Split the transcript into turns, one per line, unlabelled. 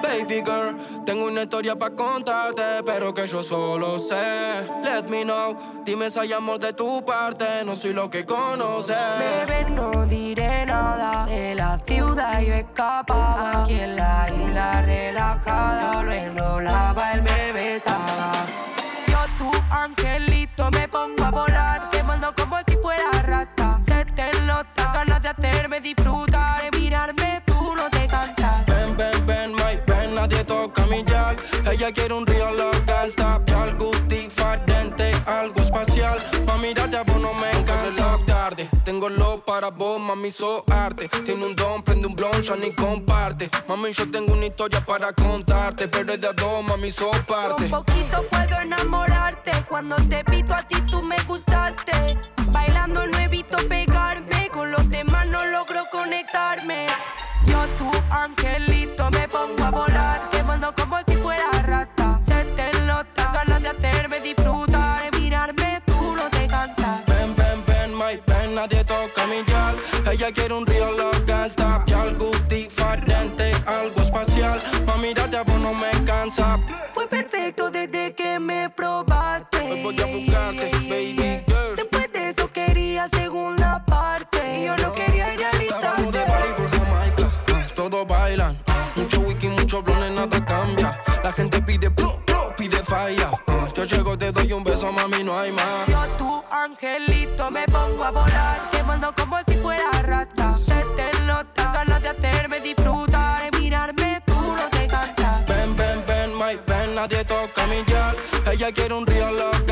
Baby girl, tengo una historia pa' contarte, pero que yo solo sé. Let me know, dime si hay amor de tu parte, no soy lo que conoces.
Bebé, no diré nada de la ciudad, yo escapaba. Aquí en la isla relajada, lo lava, él me besaba. Yo tu angelito me pongo a volar, quemando como si fuera rasta. Se te nota ganas de hacerme disfrutar, de mirarme tú no te cansas.
Ven, ven, ven, my ven, nadie toca mi yal. Ella quiere un real love, can't stop. Y algo diferente, algo espacial. Pa' mirarte a vos no me cansa. Tarde, tengo lo para vos, mami, so arte. Tiene un don, prende un blon, ya ni comparte. Mami, yo tengo una historia para contarte, pero es de a dos, mami, so parte.
Con poquito puedo enamorarte, cuando te pito a ti tú me gustaste. Bailando no evito pegarme, con los demás no logro conectarme. Yo tu angelito me pongo a volar, quemando como si fuera rasta. Se te nota ganas de hacerme disfrutar, de mirarme tú no te cansas.
Ven, ven, ven, my ven, nadie toca mi yal. Ella quiere un real love, can't stop. Y algo diferente, algo espacial. Pa' mirarte a vos no me cansa.
Fue perfecto desde que me probaste.
Hoy voy a buscarte, baby girl.
Después de eso quería segunda parte, y yo no quería
Estábamos
irritarte.
de party por Jamaica, todos bailan. Mucho whisky, mucho blones, nada cambia. La gente pide pide falla. Yo llego, te doy un beso, mami, no hay más.
Yo tu angelito me pongo a volar, quemando como si fuera rasta. Se te nota ganas de hacerme disfrutar, de mirarme tú no te cansas.
Ven, ven, ven, my ven, nadie toca mi yal. Ella quiere un real love,